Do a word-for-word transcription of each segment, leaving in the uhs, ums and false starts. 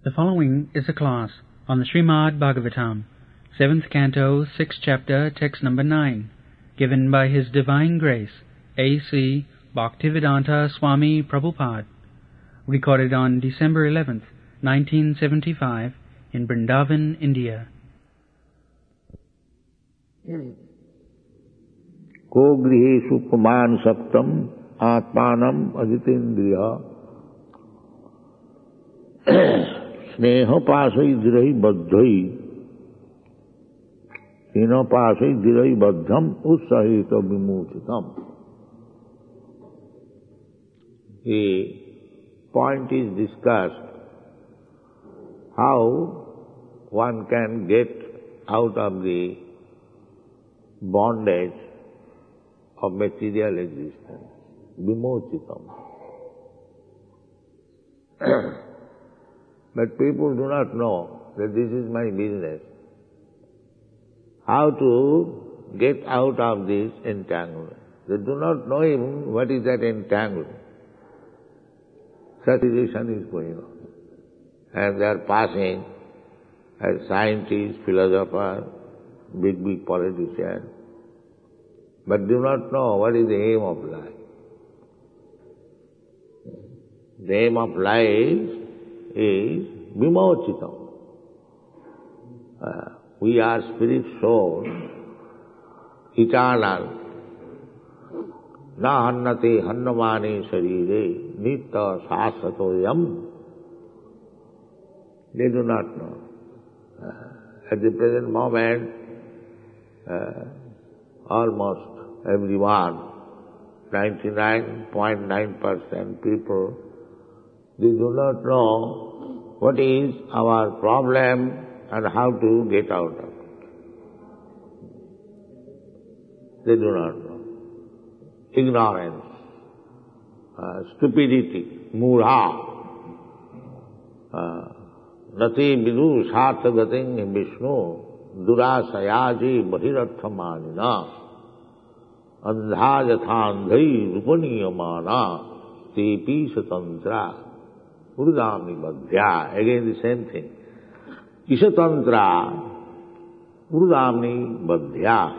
The following is a class on the Srimad Bhagavatam, seventh Canto, sixth Chapter, text number nine, given by His Divine Grace, A C Bhaktivedanta Swami Prabhupada, recorded on December eleventh, nineteen seventy-five, in Vrindavan, India. Ko grihesu puman saktam atmanam aditendriya sneha pasai dhirai baddhai sneha pasai dhirai baddham ussahita vimuchitam. A point is discussed how one can get out of the bondage of material existence, vimochitam. But people do not know that this is my business. How to get out of this entanglement. They do not know even what is that entanglement. Such situation is going on. And they are passing as scientists, philosophers, big, big politicians, but do not know what is the aim of life. The aim of life is vimochitam. Uh, we are spirit soul, eternal. Na hannate hannamane sharire nitta sasatoyam. They do not know. Uh, at the present moment, uh, almost everyone, ninety-nine point nine percent people, they do not know what is our problem and how to get out of it. They do not know. Ignorance, uh, stupidity, mudha, uh, nati vidu sarthagating Vishnu, durasayaji bahiratthamanina, andhajathandhai rupaniyamana, tepi satantra, Urudami Badhya, again the same thing. Isatantra, Urudami Badhya.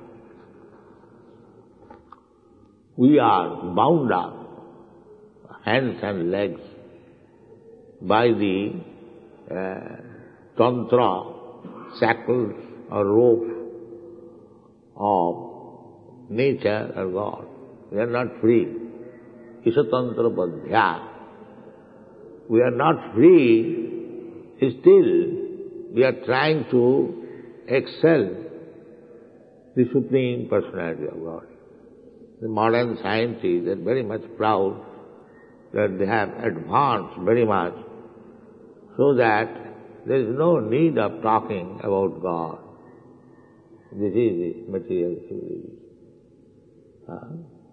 We are bound up, hands and legs, by the uh, tantra, shackles or rope of nature or God. We are not free. Isatantra Badhya. We are not free, still we are trying to excel the Supreme Personality of God. The modern scientists are very much proud that they have advanced very much so that there is no need of talking about God. This is the material civilization. Huh?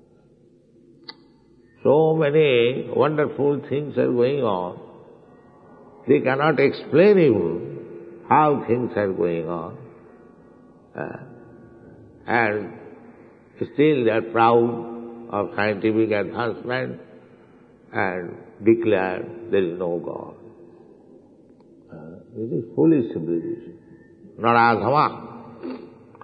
So many wonderful things are going on. They cannot explain even how things are going on. Uh, and still they are proud of scientific advancement and declare there is no God. Uh, this is foolish civilization. Naradhama.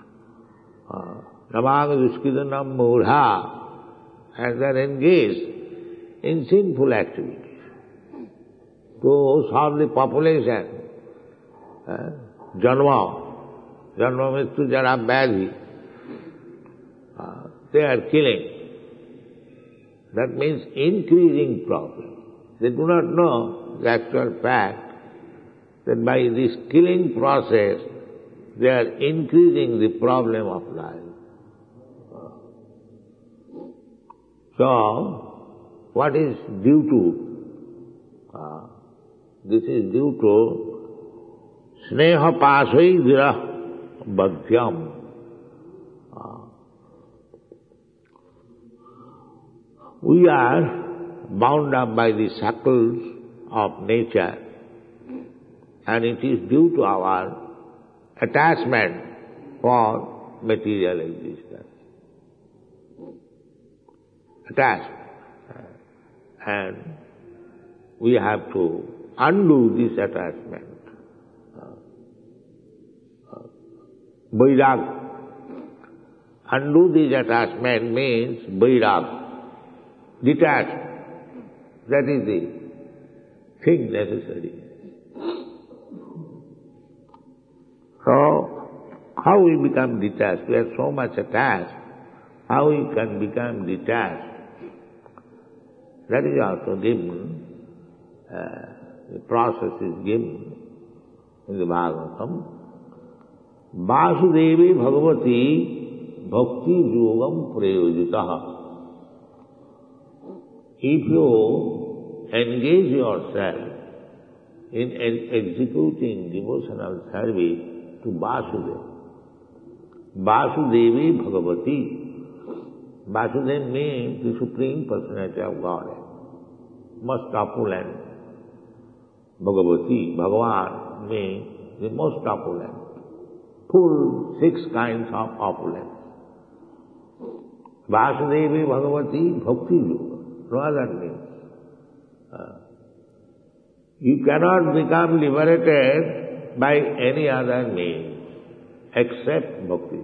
Namang duskidanam mudha. And they are engaged in sinful activities. To solve the population, uh, janma, janma mrityu jara vyadhi, uh, they are killing. That means increasing problem. They do not know the actual fact that by this killing process, they are increasing the problem of life. So, what is due to? Uh, this is due to sneha pasai dhira badhyam. Uh, we are bound up by the shackles of nature, and it is due to our attachment for material existence. Attached. And we have to undo this attachment. Vairag. Undo this attachment means vairag. Detach. That is the thing necessary. So, how we become detached? We are so much attached. How we can become detached? That is also given, uh, the process is given in the Bhagavatam. Vasudevi Bhagavati Bhakti Yogam Prayojitaha. If you engage yourself in executing devotional service to Vasudeva, Vasudevi Bhagavati, Vasudeva means the Supreme Personality of God, most opulent. Bhagavati, Bhagavan means the most opulent, full six kinds of opulence. Vasudevi Bhagavati Bhakti Yoga. No other means. Uh, you cannot become liberated by any other means except bhakti.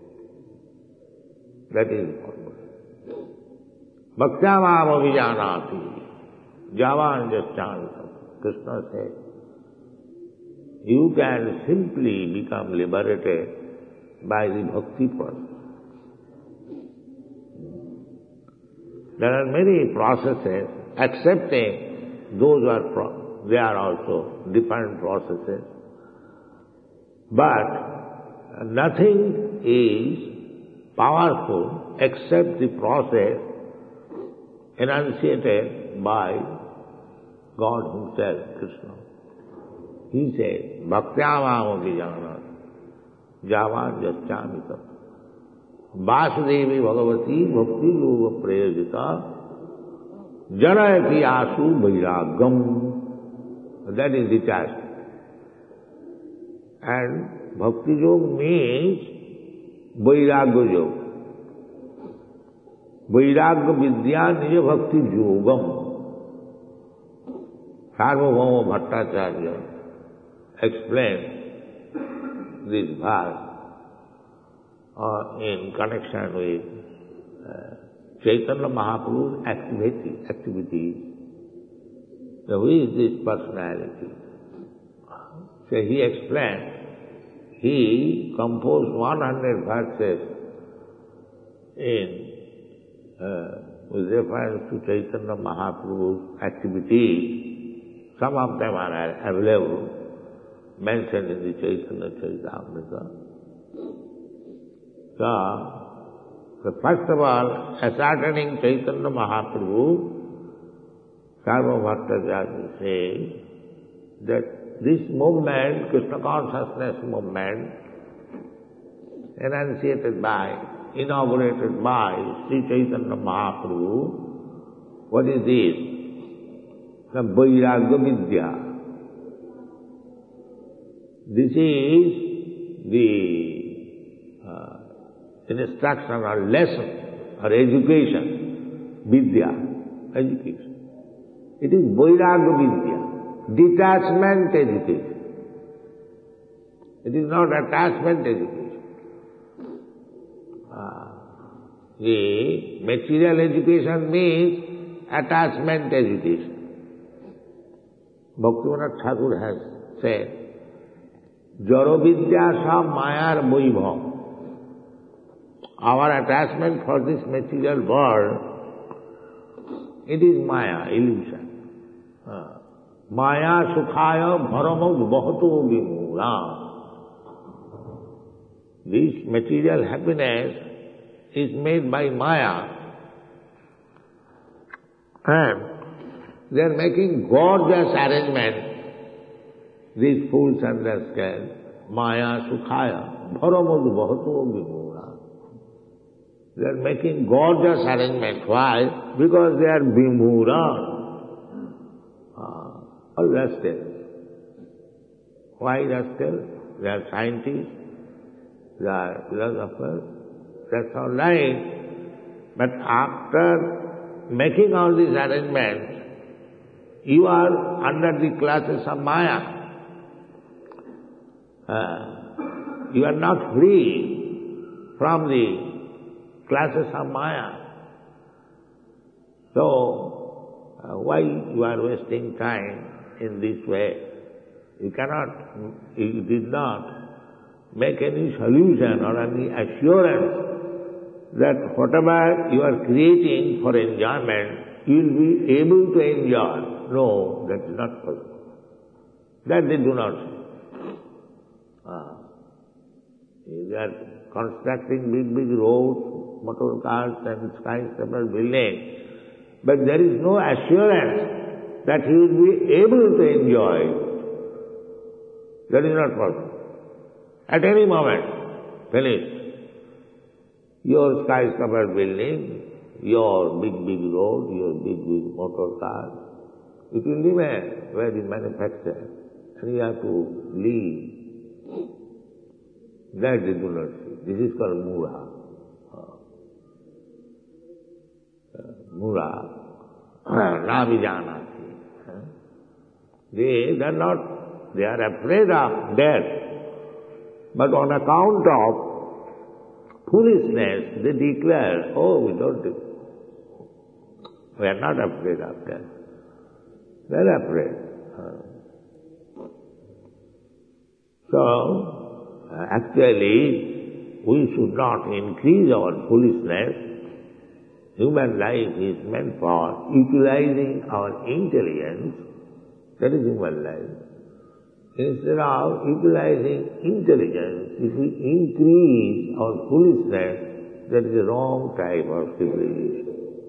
That is important. Bhaktyamam abhijanati javan jaschantam. Krishna said, you can simply become liberated by the bhakti process. There are many processes, accepting those are, pro- they are also different processes. But nothing is powerful except the process enunciated by God Himself, Krishna. He says, Bhaktyamam abhijanat javan jaschamitam. Vasudevi Bhagavati Bhakti Yoga Prayojita Janayati Asu Vairagam. That is detached. And Bhakti Yoga means Vairagya Yoga. Vairagya Vidya Nija Bhakti Yogam. Sarvabhauma Bhattacharya explained this verse Uh, in connection with uh, Chaitanya Mahaprabhu's activity, activities. So who is this personality? So he explained, he composed one hundred verses in, uh, with reference to Chaitanya Mahaprabhu's activities. Some of them are available, mentioned in the Chaitanya Charitamrita. So, so first of all, ascertaining Chaitanya Mahaprabhu, Sarva Bhattacharya says that this movement, Krishna consciousness movement, enunciated by, inaugurated by Sri Chaitanya Mahaprabhu, what is this? The Vairagya Vidya. This is the uh, instruction or lesson or education, vidya, education. It is Vairagya Vidya, detachment education. It is not attachment education. Uh, the material education means attachment education. Bhaktivinoda Thakur has said, Jaro Vidya sa mayar vaibhav. Our attachment for this material world, it is maya, illusion. Uh, maya sukhaya bharamad bhato vimura. This material happiness is made by maya, and they are making gorgeous arrangements, these fools and rascals, maya sukhaya bharamad bhato vimura. They are making gorgeous arrangements. Why? Because they are bimura, uh, or rascals. Why rascals? They are scientists, they are philosophers, that's all right. But after making all these arrangements, You are under the clutches of Maya. Uh, you are not free from the clutches of Maya. So, uh, why you are wasting time in this way? You cannot, you did not make any solution or any assurance that whatever you are creating for enjoyment, you will be able to enjoy. No, that is not possible. That they do not say. Ah. They are constructing big, big roads, motor cars and skyscraper buildings, but there is no assurance that he will be able to enjoy it. That is not possible. At any moment, finish. Your skyscraper building, your big, big road, your big, big motor car, it will remain where you manufacture, and you have to leave. That they do not see. This is called mura. Mura. Navijanati. They are not, they are afraid of death. But on account of foolishness, they declare, oh, we don't do. We are not afraid of death. They are afraid. So, actually, we should not increase our foolishness. Human life is meant for utilizing our intelligence. That is human life. Instead of utilizing intelligence, if we increase our foolishness, that is the wrong type of civilization.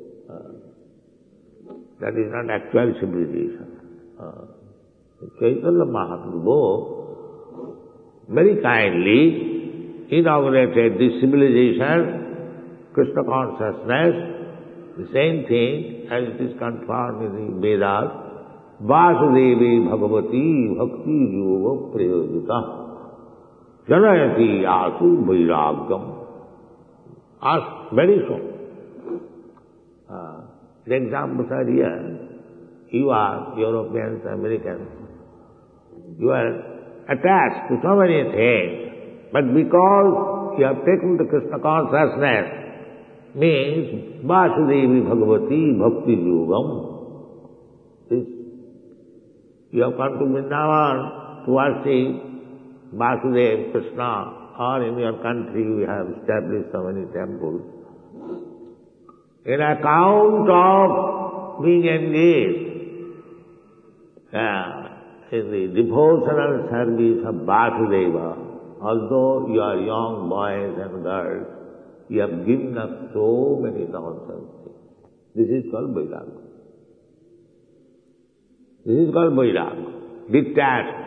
Uh, that is not actual civilization. Uh, Chaitanya Mahaprabhu very kindly inaugurated this civilization, Krishna consciousness, the same thing as it is confirmed in the Vedas. Vasudevi Bhagavati Bhakti Yoga Prayojita Janayati Asu Vairagam. Ask very soon. Uh, the examples are here. You are Europeans, Americans. You are attached to so many things, but because you have taken the Krishna consciousness, means Vasudevi Bhagavati Bhakti Yogam. This you have come to Vrindavan to worship Vasudeva, Krishna, or in your country you have established so many temples. In account of being engaged uh, in the devotional service of Vasudeva, although you are young boys and girls, you have given up so many nonsense. This is called Vairagya. This is called Vairagya, detached.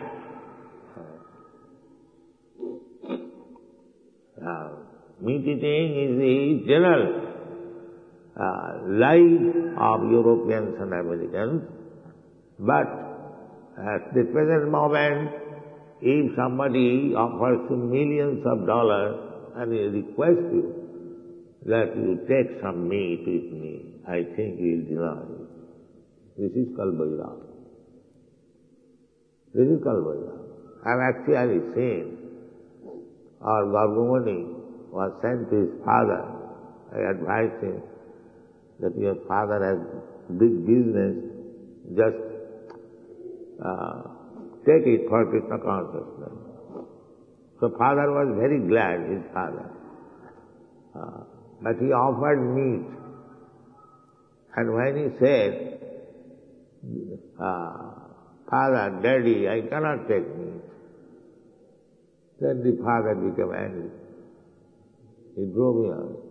Uh, meat eating is the general uh, life of Europeans and Americans, but at the present moment, if somebody offers you millions of dollars and he requests you that you take some meat with me, I think he will deny it. This is called Vairagya. This is called Vairagya. I have actually seen our Gargumani was sent to his father. I advised him that your father has big business, just uh, take it for Krishna consciousness. So father was very glad, his father. Uh, but he offered meat. And when he said, uh, Father, Daddy, I cannot take meat, then the father became angry. He drove me out.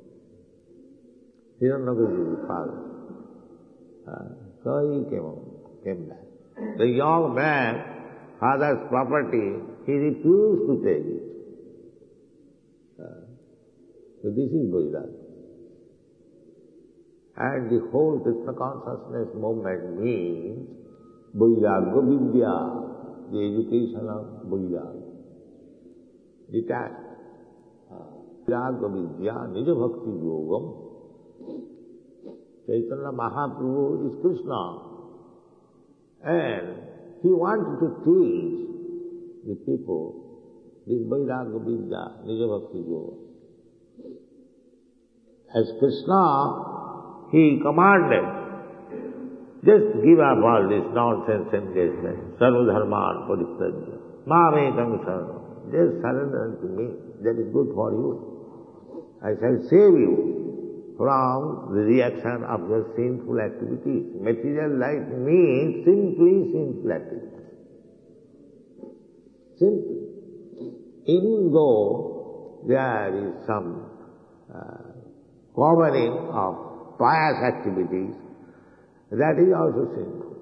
He don't know this is his father. Uh, so he came, came back. The young man, father's property, he refused to take it. Uh, so this is Vairagya. And the whole Krishna consciousness movement means Vairagya Vidya, the education of Vairagya. Detached. Vairagya Vidya, Nija Bhakti Yogam. Chaitanya Mahaprabhu is Krishna. And he wanted to teach the people this Vairagya Vidya, Nija Bhakti Yoga. As Krishna, he commanded, just give up all this nonsense engagement, sarva dharman parityajya, mamekam saranam. Just surrender to me, that is good for you. I shall save you from the reaction of your sinful activities. Material life means simply sinful activities. Simply. Even though there is some uh, covering of pious activities, that is also sinful.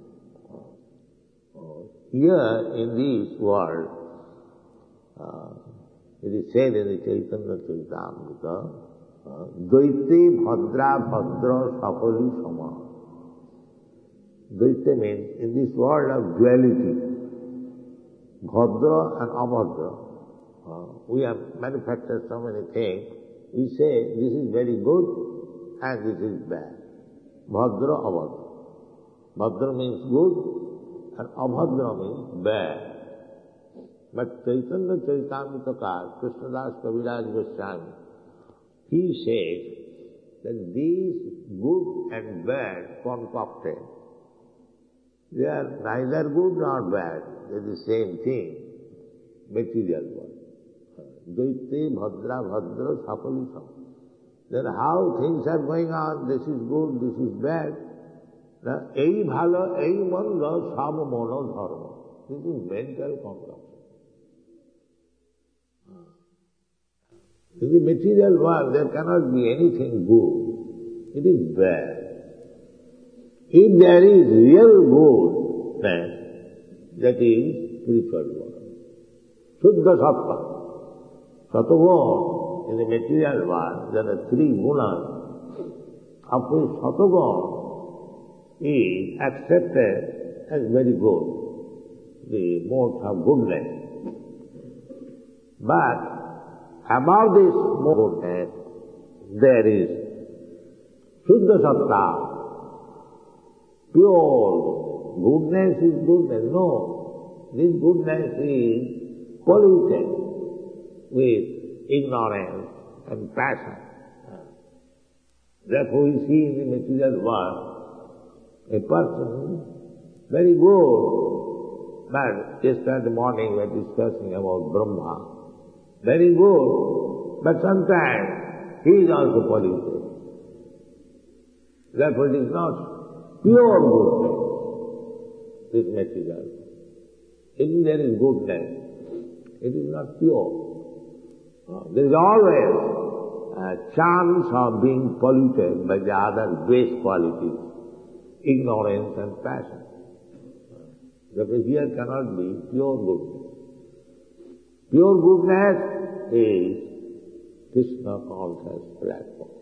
Here in this world, uh, it is said in the Chaitanya Charitamrita, Dvaite Bhadra Bhadra Sapali Sama. Dvaite means in this world of duality, Bhadra and Abhadra, uh, we have manufactured so many things. We say this is very good and this is bad. Bhadra, Abhadra. Bhadra means good and Abhadra means bad. But Chaitanya Charitamrita, Krishnadas Kaviraj Goswami, he says that these good and bad concocted, they are neither good nor bad, they are the same thing, material world. Dvaite Bhadra Bhadra Sapalisam. Then how things are going on, this is good, this is bad. Now, ei bhalo, ei manda, sab mono dharma. This is mental concoction. In the material world, there cannot be anything good. It is bad. If there is real good, then that is spiritual world. Shuddha sattva. Sattva in the material world, there are three gunas, of which sattva is accepted as very good, the modes of goodness. But above this goodness, there is Shuddha Sattva, pure goodness. Goodness is goodness. No, this goodness is polluted with ignorance and passion. Therefore we see in the material world a person very good, but yesterday morning we were discussing about Brahma. Very good, but sometimes he is also polluted. Therefore it is not pure goodness, this material. If there is goodness, it is not pure. There is always a chance of being polluted by the other base qualities, ignorance and passion. Therefore here cannot be pure goodness. Pure goodness is Krishna conscious platform.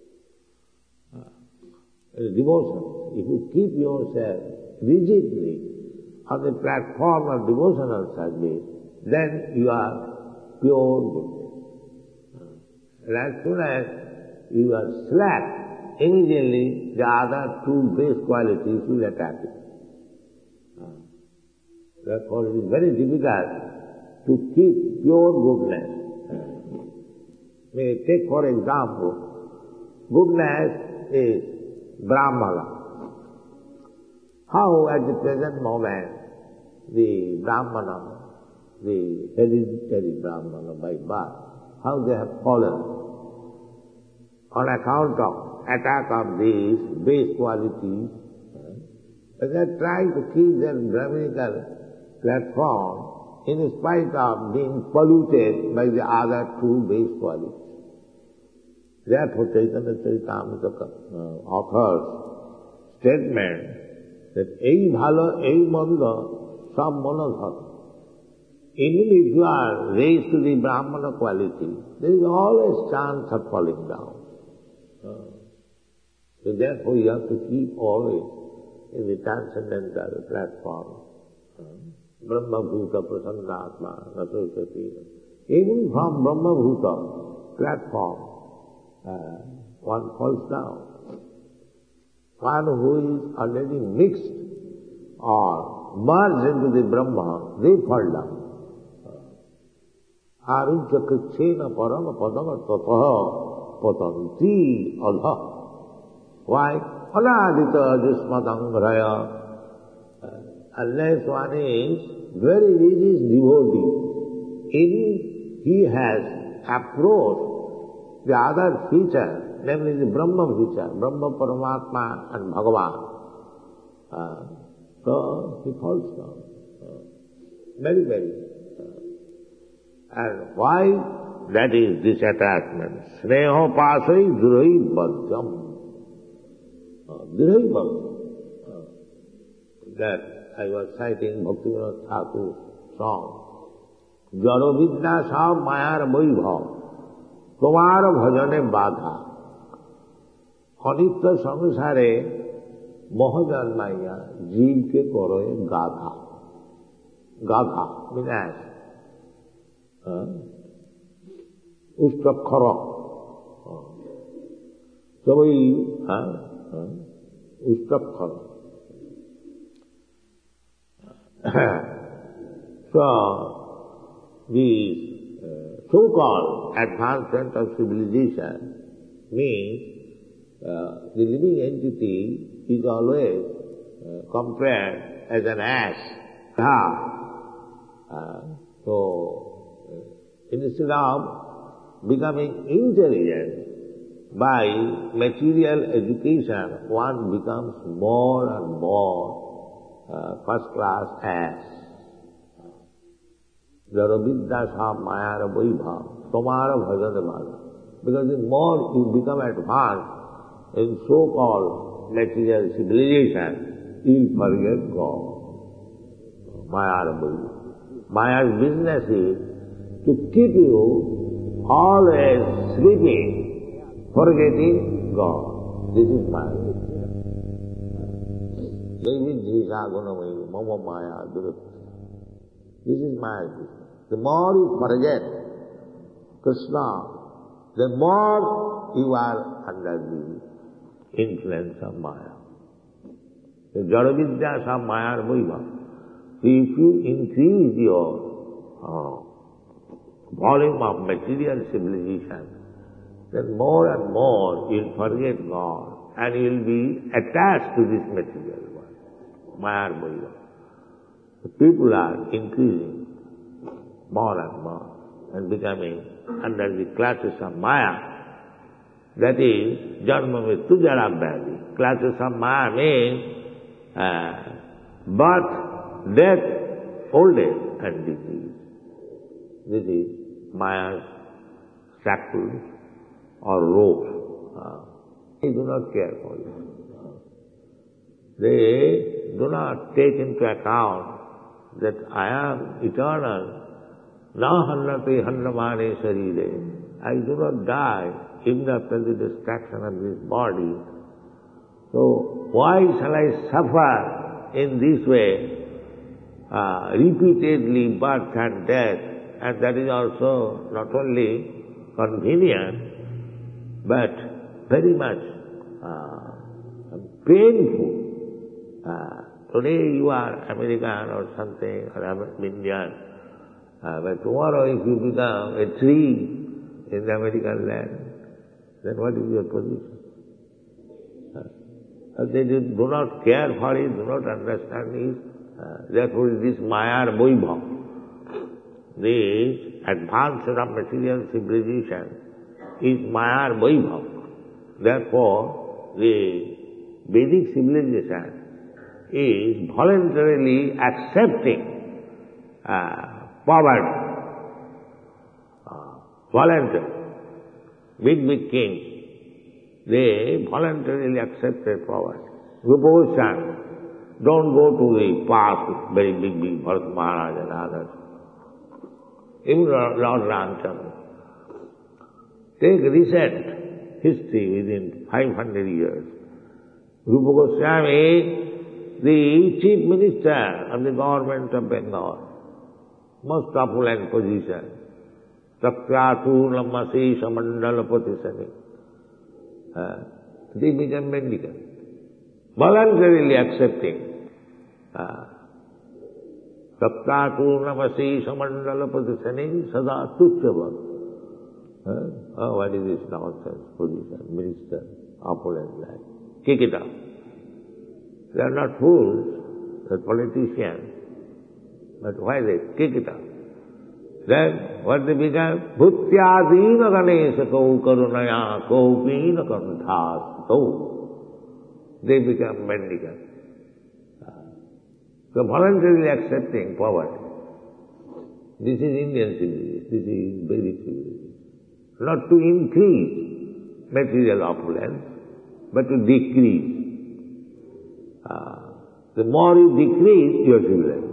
Uh, devotion. If you keep yourself rigidly on the platform of devotional service, then you are pure goodness. And as soon as you are slack, immediately the other two base qualities will attack you. Uh, therefore it is very difficult to keep pure goodness. May take for example, goodness is Brahmana. How at the present moment the Brahmana, the hereditary Brahmana by birth, how they have fallen on account of attack of these base qualities. But they are trying to keep their Brahminical platform in spite of being polluted by the other two base qualities. Therefore, Chaitanya Charitamrita uh, author's statement that ei bhalo, ei manda, sab monodhara. Even if you are raised to the Brahmana quality, there is always chance of falling down. Uh, so therefore, you have to keep always in the transcendental platform. Uh, Brahma Bhuta Prasannatma Nasosati. Even from Brahma Bhuta platform, uh, one falls down. One who is already mixed or merge into the Brahma, they fall down. Aruncha krichena parama padama tataha patanti adha. Why? Aladita jismatangraya. Unless one is very religious devotee, in he has approached the other feature, namely the Brahma feature, Brahma, Paramatma and Bhagavan. Uh, so he falls down. Uh, very, very. Uh, and why? That is this attachment. Sneho pasai durai bhadyam. Durai bhadyam. That I was citing Bhaktivinoda Thakur's song. Jaro vidya sa mayar vaibhav, tomar bhajane badha. Anitya samsare mohajan maya jeev ke koroe gadha. Gadha means ass. Ustrakhara. So we, ustrakhara. So, the uh, so-called advancement of civilization means uh, the living entity is always uh, compared as an ass. Uh, so, uh, instead of becoming intelligent by material education, one becomes more and more Uh, first class ass. Jaro vidya sa mayara vaibhav, tomara bhajane bhada. Because the more you become advanced in so-called material civilization, you'll forget God. Mayara vaibhav. Maya's business is to keep you always sleeping, forgetting God. This is Maya's business. This is Maya's business. The more you forget Krishna, the more you are under the influence of Maya. The Jadavidya sa Maya Vaibhav. If you increase your uh, volume of material civilization, then more and more you'll forget God and you'll be attached to this material world. Maya Vaibhav. The people are increasing more and more and becoming under the clutches of Maya. That is, Janma Mrityu Jara Vyadhi. Clutches of Maya means uh, birth, death, old age and disease. This is Maya's shackles or ropes. Uh, they do not care for you. They do not take into account that I am eternal. Na hannate hannamane sarire. I do not die even after the destruction of this body. So why shall I suffer in this way, uh, repeatedly birth and death? And that is also not only convenient, but very much uh, painful. Uh, today you are American or something, or Indian, uh, but tomorrow if you become a tree in the American land, then what is your position? Uh, they do, do not care for it, do not understand it. Uh, therefore this Maya Vaibhav, this advancement of material civilization is Maya Vaibhav. Therefore the Vedic civilization is voluntarily accepting uh, poverty. Uh, voluntary. Big, big kings, they voluntarily accepted poverty. Rupa Goswami, don't go to the park with very big, big Bharat Maharaj and others. Even Lord Ramchandra. Take recent history within five hundred years. Rupa Goswami, the chief minister of the government of Bengal, most opulent position, Takratu Lamasi Samandalapati Sani. Uh, they become mendicant, voluntarily accepting Saptakurnamasesha mandala padasane sada tuchava. Oh, what is this nonsense position? Minister, opulent life. Kick it up. They are not fools, they are politicians. But why they kick it up? Then what they become? Bhutyadina ganesha kau karunaya kau pina kanthasto. They become mendicant. So voluntarily accepting poverty. This is Indian civilization. This is Vedic civilization. Not to increase material opulence, but to decrease. Uh, the more you decrease, you are civilized.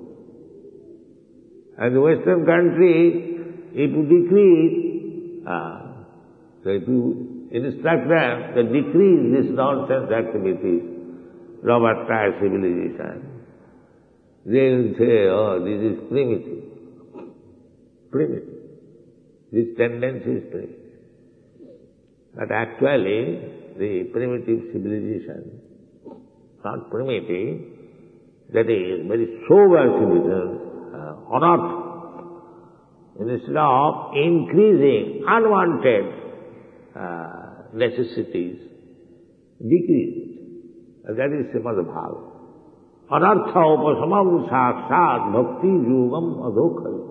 And the Western country, if you decrease, uh, so if you instruct them to decrease this nonsense activities, Robert Tyre civilization, they will say, oh, this is primitive. Primitive. This tendency is primitive. But actually, the primitive civilization, not primitive, that is very sober civilization, uh, on earth, instead of increasing unwanted uh, necessities, decrease it. And that is Srimad Bhagavatam. Anartha upasamam sakshat bhakti yogam adhokhavi.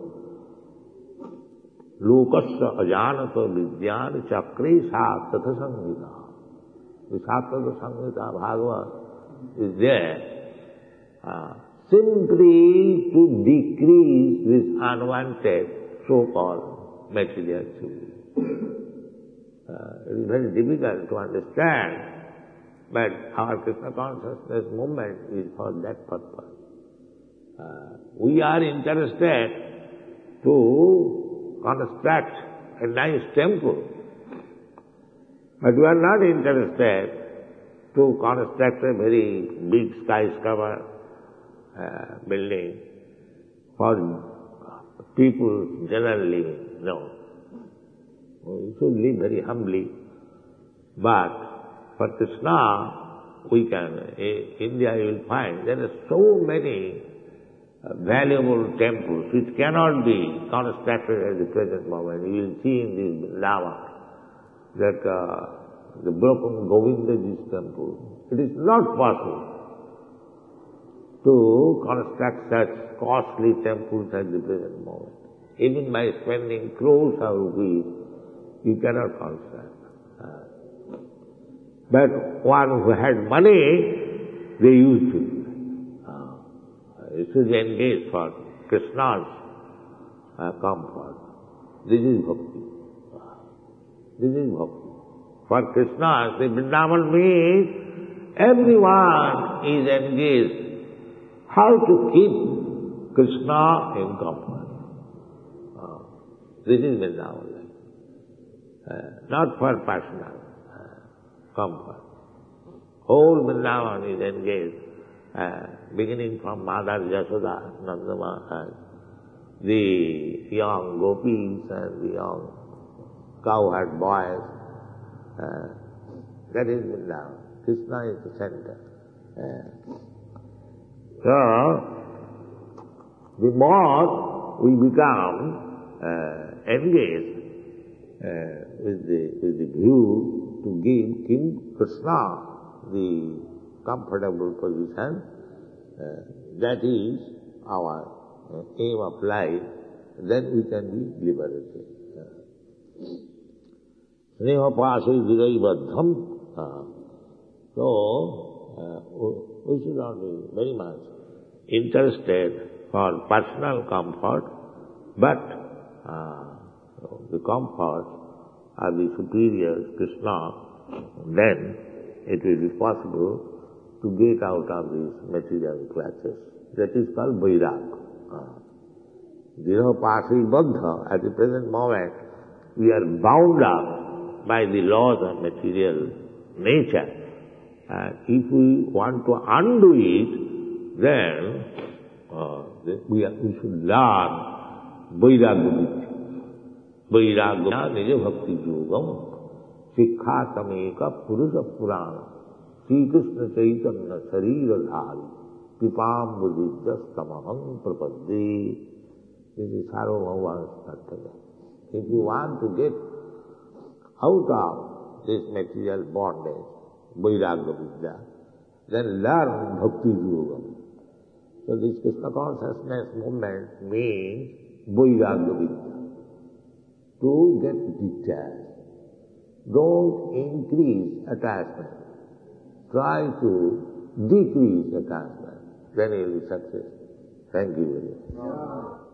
Lokasya ajanata vidyan chakre sattata samhita. The sattata samhita Bhagavad is there uh, simply to decrease this unwanted so-called material civilization. Uh, it is very difficult to understand, but our Krishna consciousness movement is for that purpose. Uh, we are interested to construct a nice temple, but we are not interested to construct a very big skyscraper uh, building for people generally. No. We should live very humbly, but for Krishna, we can, in India you will find there are so many uh, valuable temples which cannot be constructed at the present moment. You will see in this Vrindavan that uh, the broken Govindaji's temple, it is not possible to construct such costly temples at the present moment. Even by spending crores of rupees, you cannot construct. But one who had money, they used to. Uh, it should engage for Krishna's uh, comfort. This is bhakti. This is bhakti. For Krishna, the Vrindavan means everyone is engaged how to keep Krishna in comfort. Uh, this is Vrindavan life. Uh, not for personal comfort. Whole Vrindavan is engaged, uh, beginning from Mother Yashoda, Nandama, and the young gopis and the young cowherd boys. Uh, that is Vrindavan. Krishna is the center. Uh, so, the more we become uh, engaged uh, with the with the view to give King Krishna the comfortable position, uh, that is our uh, aim of life, then we can be liberated. Sneha pasai vidai baddham. So, uh, we should not be very much interested for personal comfort, but uh, the comfort of the superior Krishna, then it will be possible to get out of these material clutches. That is called Vairag. Diraha pasi baddha. At the present moment, we are bound up by the laws of material nature. And if we want to undo it, then uh, we, are, we should learn Vairagya. Vairagya nija bhakti yogam sikha tameka purusha purana Sri Krishna Chaitanya Sarira Dhari. pipam buddhidhyastamaham prapadde. This is Sarvabhauma. If you want to get out of this material bondage, Vairagya Vidya, then learn Bhakti Yoga. So this Krishna consciousness movement means Vairagya Vidya. To get detached. Don't increase attachment. Try to decrease attachment. Then you will be successful. Thank you very much.